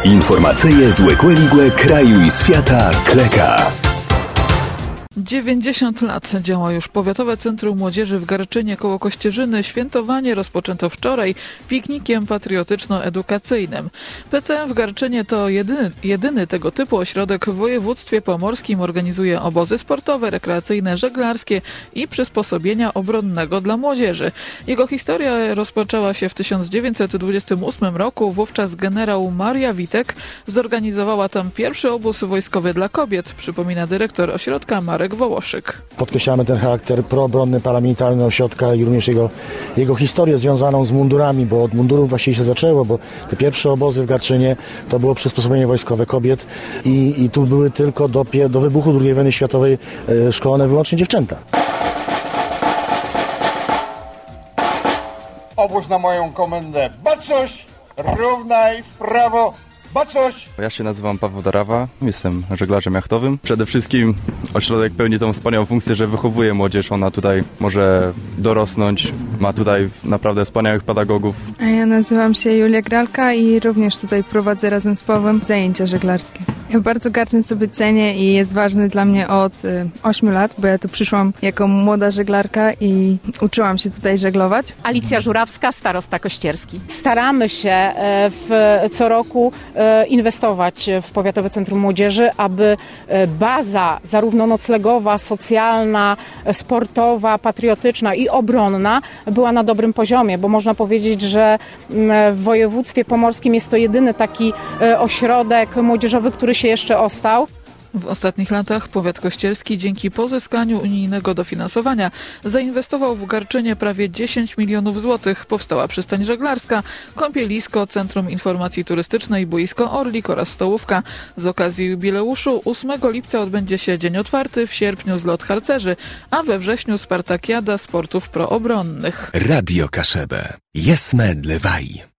Informacyje z Łekłe kraju i świata Kleka. 90 lat działa już Powiatowe Centrum Młodzieży w Garczynie koło Kościerzyny. Świętowanie rozpoczęto wczoraj piknikiem patriotyczno-edukacyjnym. PCM w Garczynie to jedyny tego typu ośrodek w województwie pomorskim. Organizuje obozy sportowe, rekreacyjne, żeglarskie i przysposobienia obronnego dla młodzieży. Jego historia rozpoczęła się w 1928 roku. Wówczas generał Maria Witek zorganizowała tam pierwszy obóz wojskowy dla kobiet, przypomina dyrektor ośrodka Marek Wołoszyk. Podkreślamy ten charakter proobronny, paramilitarny ośrodka i również jego historię związaną z mundurami, bo od mundurów właściwie się zaczęło, bo te pierwsze obozy w Garczynie to było przysposobienie wojskowe kobiet i tu były tylko do wybuchu II wojny światowej szkolone wyłącznie dziewczęta. Obóz na moją komendę. Bacoś! Równaj w prawo! Bacoś! Ja się nazywam Paweł Darawa, jestem żeglarzem jachtowym. Przede wszystkim ośrodek pełni tą wspaniałą funkcję, że wychowuje młodzież. Ona tutaj może dorosnąć, ma tutaj naprawdę wspaniałych pedagogów. A ja nazywam się Julia Gralka i również tutaj prowadzę razem z Pawłem zajęcia żeglarskie. Ja bardzo Garczyn sobie cenię i jest ważny dla mnie od 8 lat, bo ja tu przyszłam jako młoda żeglarka i uczyłam się tutaj żeglować. Alicja Żurawska, starosta kościerski. Staramy się co roku inwestować w Powiatowe Centrum Młodzieży, aby baza zarówno noclegowa, socjalna, sportowa, patriotyczna i obronna była na dobrym poziomie, bo można powiedzieć, że w województwie pomorskim jest to jedyny taki ośrodek młodzieżowy, który się jeszcze ostał. W ostatnich latach powiat kościerski dzięki pozyskaniu unijnego dofinansowania zainwestował w Garczynie prawie 10 milionów złotych. Powstała przystań żeglarska, kąpielisko, centrum informacji turystycznej, boisko Orlik oraz stołówka. Z okazji jubileuszu 8 lipca odbędzie się dzień otwarty, w sierpniu zlot harcerzy, a we wrześniu spartakiada sportów proobronnych. Radio Kaszebę. Jesme dlewaj.